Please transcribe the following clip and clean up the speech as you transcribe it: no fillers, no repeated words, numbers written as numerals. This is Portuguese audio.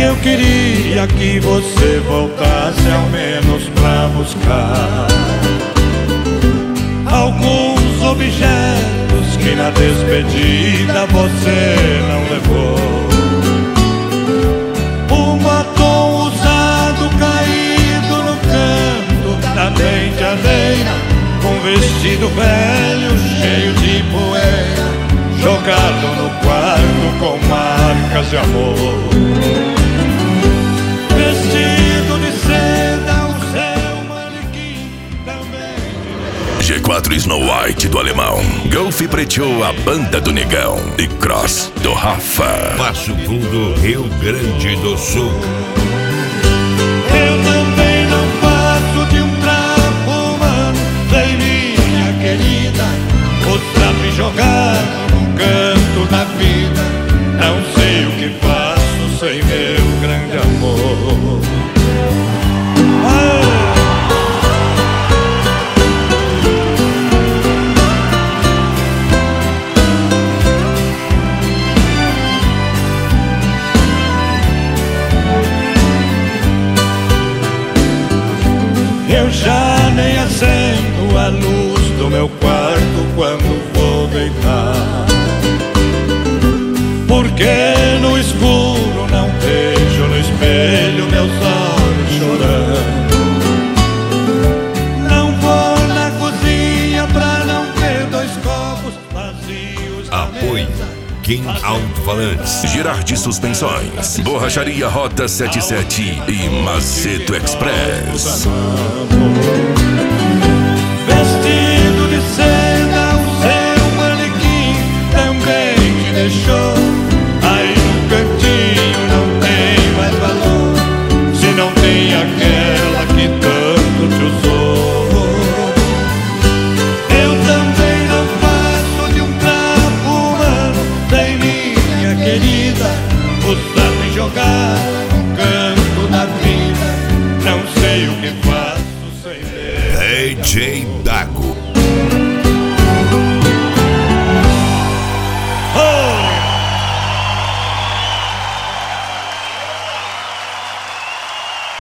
Eu queria que você voltasse ao menos pra buscar alguns objetos que na despedida você não levou. Um batom usado caído no canto da penteadeira, um vestido velho cheio de poeira jogado no quarto com marcas de amor. Vestido de seda, o seu manequim também. G4 Snow White do Alemão, Golf Preto, a banda do Negão e Cross do Rafa. Passo Fundo, Rio Grande do Sul. Eu também não passo de um trapo humano, sem minha querida, o trapo jogado num canto da vida. Não sei o que faço sem meu grande amor. Eu já nem acendo a luz do meu quarto quando vou deitar, porque no escuro não vejo no espelho meus olhos chorando. Não vou na cozinha pra não ver dois copos vazios. Apoio Kim Alto-Falantes, Girardi Suspensões, Borracharia Rota 77 e Macedo Express. Vestido de seda, o seu manequim também te deixou. Aí no cantinho não tem mais valor, se não tem aquela que tanto te usou. Eu também não passo de um trapo humano, sem minha querida, o sapo jogado no canto da vida. Não sei o que faço sem ver. DJ Dago.